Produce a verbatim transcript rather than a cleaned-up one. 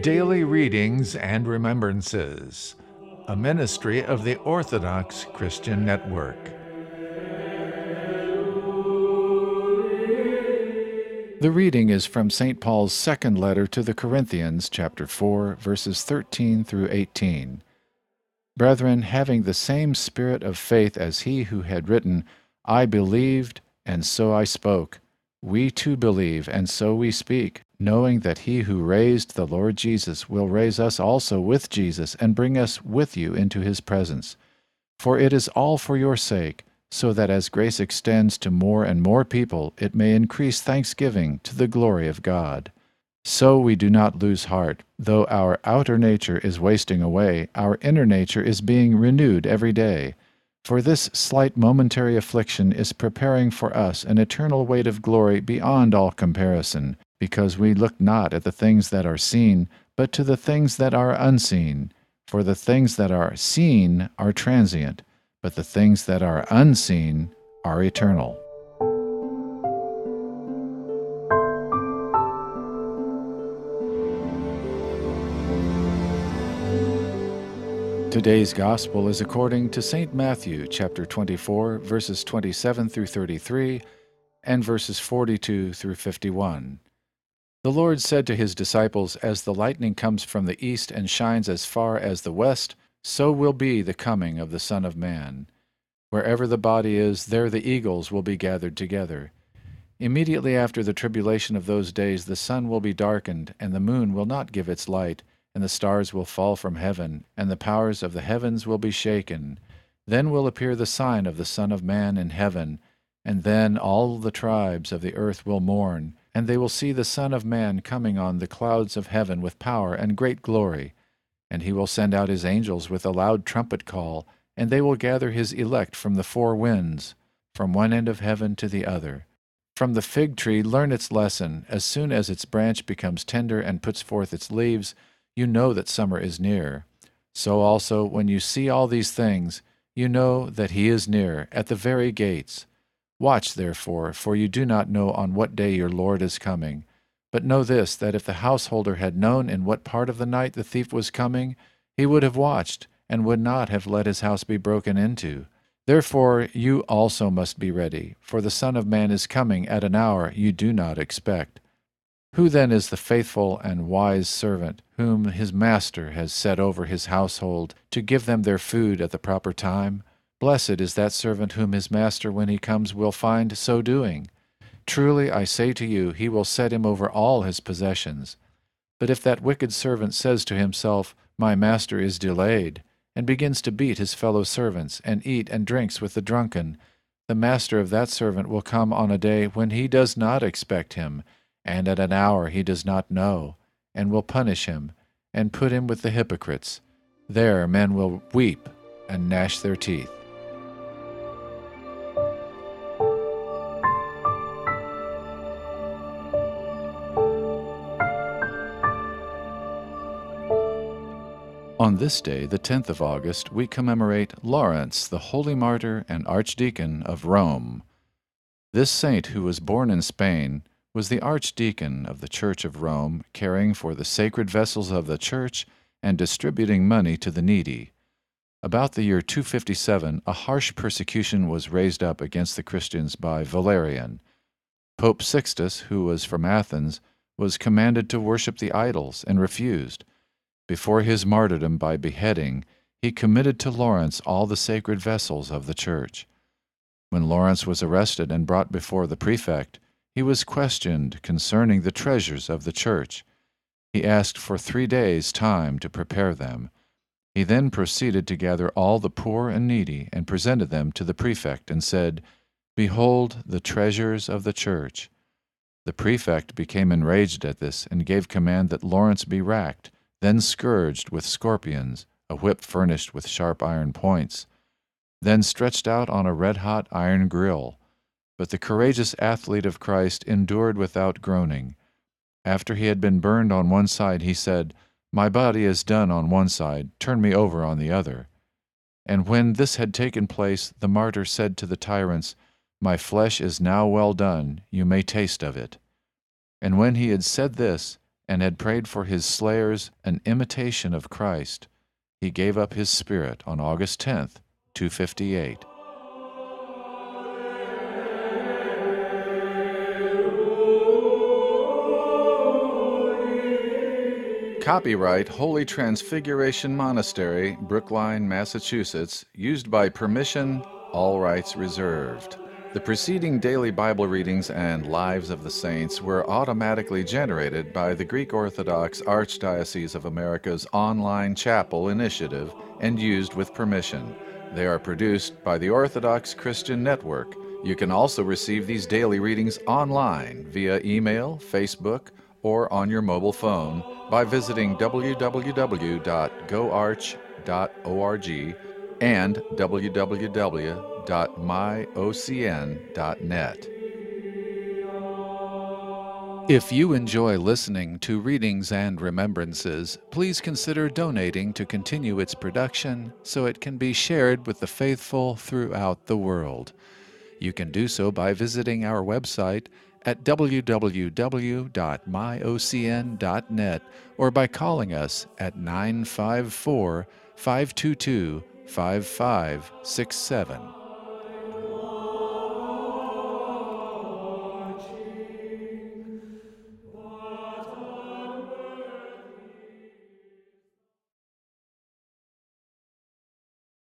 Daily Readings and Remembrances, a ministry of the Orthodox Christian Network. The reading is from Saint Paul's second letter to the Corinthians, chapter four, verses thirteen through eighteen. Brethren, having the same spirit of faith as he who had written, I believed, and so I spoke. We too believe, and so we speak, knowing that he who raised the Lord Jesus will raise us also with Jesus and bring us with you into his presence. For it is all for your sake, so that as grace extends to more and more people, it may increase thanksgiving to the glory of God. So we do not lose heart. Though our outer nature is wasting away, our inner nature is being renewed every day. For this slight momentary affliction is preparing for us an eternal weight of glory beyond all comparison, because we look not at the things that are seen, but to the things that are unseen. For the things that are seen are transient, but the things that are unseen are eternal. Today's Gospel is according to Saint Matthew, chapter twenty-four, verses twenty-seven through thirty-three, and verses forty-two through fifty-one. The Lord said to his disciples, As the lightning comes from the east and shines as far as the west, so will be the coming of the Son of Man. Wherever the body is, there the eagles will be gathered together. Immediately after the tribulation of those days, the sun will be darkened, and the moon will not give its light, and the stars will fall from heaven, and the powers of the heavens will be shaken. Then will appear the sign of the Son of Man in heaven, and then all the tribes of the earth will mourn, and they will see the Son of Man coming on the clouds of heaven with power and great glory. And he will send out his angels with a loud trumpet call, and they will gather his elect from the four winds, from one end of heaven to the other. From the fig tree learn its lesson. As soon as its branch becomes tender and puts forth its leaves, you know that summer is near. So also, when you see all these things, you know that he is near, at the very gates. Watch, therefore, for you do not know on what day your Lord is coming. But know this, that if the householder had known in what part of the night the thief was coming, he would have watched, and would not have let his house be broken into. Therefore you also must be ready, for the Son of Man is coming at an hour you do not expect. Who then is the faithful and wise servant, whom his master has set over his household, to give them their food at the proper time? Blessed is that servant whom his master, when he comes, will find so doing. Truly I say to you, he will set him over all his possessions. But if that wicked servant says to himself, My master is delayed, and begins to beat his fellow servants, and eat and drinks with the drunken, the master of that servant will come on a day when he does not expect him, and at an hour he does not know, and will punish him, and put him with the hypocrites. There men will weep and gnash their teeth. On this day, the tenth of August, we commemorate Lawrence, the holy martyr and archdeacon of Rome. This saint, who was born in Spain, was the archdeacon of the Church of Rome, caring for the sacred vessels of the Church and distributing money to the needy. About the year two fifty-seven, a harsh persecution was raised up against the Christians by Valerian. Pope Sixtus, who was from Athens, was commanded to worship the idols and refused. Before his martyrdom by beheading, he committed to Lawrence all the sacred vessels of the Church. When Lawrence was arrested and brought before the prefect, he was questioned concerning the treasures of the Church. He asked for three days' time to prepare them. He then proceeded to gather all the poor and needy and presented them to the prefect and said, Behold the treasures of the Church. The prefect became enraged at this and gave command that Lawrence be racked, then scourged with scorpions, a whip furnished with sharp iron points, then stretched out on a red-hot iron grill. But the courageous athlete of Christ endured without groaning. After he had been burned on one side, he said, My body is done on one side, turn me over on the other. And when this had taken place, the martyr said to the tyrants, My flesh is now well done, you may taste of it. And when he had said this, and had prayed for his slayers an imitation of Christ, he gave up his spirit on August tenth, two fifty-eight. Copyright Holy Transfiguration Monastery, Brookline, Massachusetts, used by permission, all rights reserved. The preceding daily Bible readings and Lives of the Saints were automatically generated by the Greek Orthodox Archdiocese of America's online chapel initiative and used with permission. They are produced by the Orthodox Christian Network. You can also receive these daily readings online via email, Facebook, or on your mobile phone by visiting w w w dot go arch dot org and w w w dot my o c n dot net. If you enjoy listening to Readings and Remembrances, please consider donating to continue its production so it can be shared with the faithful throughout the world. You can do so by visiting our website at w w w dot my o c n dot net or by calling us at nine five four, five two two, five five six seven.